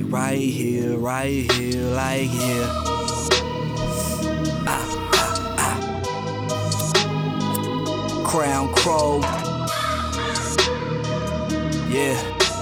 right here, like here. Crown Crow. Yeah.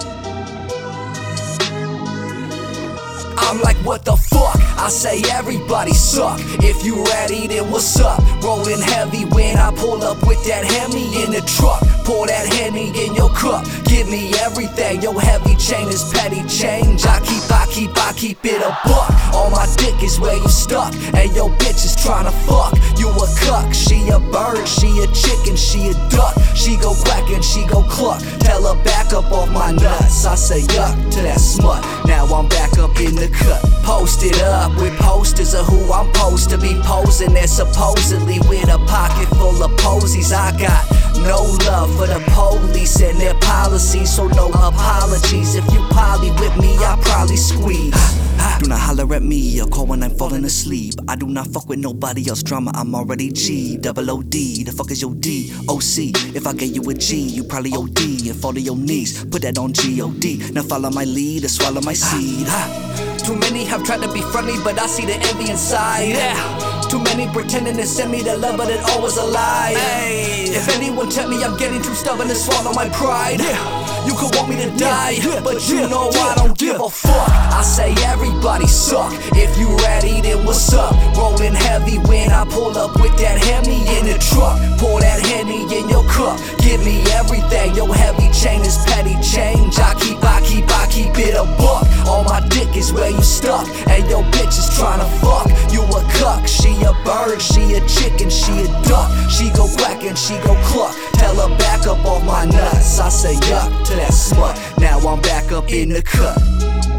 I'm like, what the fuck? I say everybody suck. If you ready, then what's up? Rolling heavy when I pull up with that Hemi in the truck. Pour that Henny in your cup. Give me everything. Your heavy chain is petty change. I keep it a buck. On my dick is where you stuck, and your bitch is tryna fuck. You a cuck, she a bird, she a chicken, she a duck. She go quack and she go cluck. Tell her back up off my nuts. I say yuck to that smut. Now I'm back up in the cut. Posted up with posters of who I'm supposed to be posing there, supposedly with a pocket full of posies. I got no love for the police and their policies, so no apologies. If you poly with me, I'll probably squeeze. Do not holler at me or call when I'm falling asleep. I do not fuck with nobody else drama, I'm already G. Double O-D, the fuck is your D? O-C, if I gave you a G, you probably O-D and fall to your knees. Put that on G-O-D, now follow my lead or swallow my seed. Too many have tried to be friendly, but I see the envy inside. Yeah. Too many pretending to send me the love, but it always a lie. Hey. If anyone tell me I'm getting too stubborn to swallow my pride, you could want me to die, but you know I don't give a fuck. I say everybody suck. If you ready, then what's up? Rolling heavy when I pull up with that Hemi in the truck. Pour that Henny in your cup. Give me everything. Your heavy chain is petty change. I keep it a buck. On my dick is where you stuck, and your bitch is tryna fuck. You a cuck, she a bird, she a chicken, she a duck. She go quack and she go cluck. Tell her back up off my nuts. I say yuck to that smut. Now I'm back up in the cut.